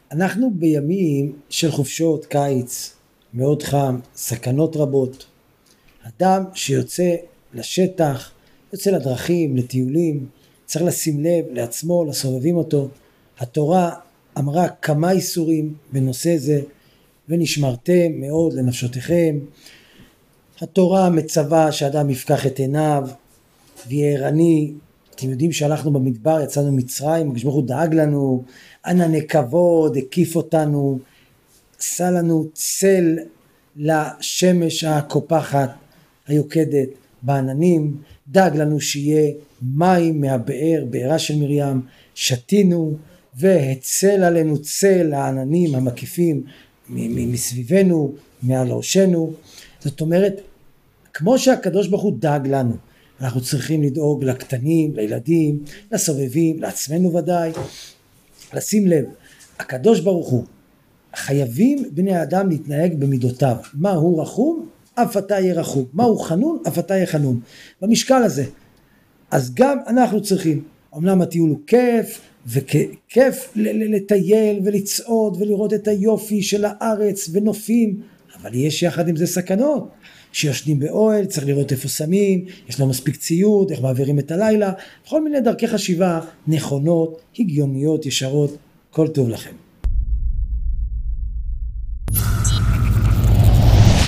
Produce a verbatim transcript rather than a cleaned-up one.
אנחנו בימים של חופשות קיץ, מאוד חם, סכנות רבות. אדם שיוצא לשטח, יוצא לדרכים, לטיולים, צריך לשים לב לעצמו, לסובבים אותו. התורה אמרה כמה איסורים בנושא זה, ונשמרתם מאוד לנפשותיכם. התורה מצווה שאדם יפקח את עיניו ויהיה ערני. אתם יודעים שהלכנו במדבר, יצאנו מצרים, הקדוש ברוך הוא דאג לנו, ענני כבוד, הקיף אותנו, עשה לנו צל לשמש הקופחת היוקדת בעננים, דאג לנו שיהיה מים מהבאר, בארה של מרים, שתינו, והצל עלינו צל העננים המקיפים מסביבנו, מעל ראשנו. זאת אומרת, כמו שהקדוש ברוך הוא דאג לנו, אנחנו צריכים לדאוג לקטנים, לילדים, לסובבים, לעצמנו ודאי. לשים לב, הקדוש ברוך הוא, חייבים בני האדם להתנהג במידותיו. מה הוא רחום? אף אתה יהיה רחום. מה הוא חנון? אף אתה יהיה חנון. במשקל הזה. אז גם אנחנו צריכים. אמנם הטיול הוא כיף, וכיף לטייל ולצעוד ולראות את היופי של הארץ ונופים, אבל יש יחד עם זה סכנות. שיושנים באוהל, צריך לראות איפה שמים, יש לו מספיק ציוד, איך מעבירים את הלילה, בכל מיני דרכי חשיבה נכונות, הגיוניות, ישרות. כל טוב לכם.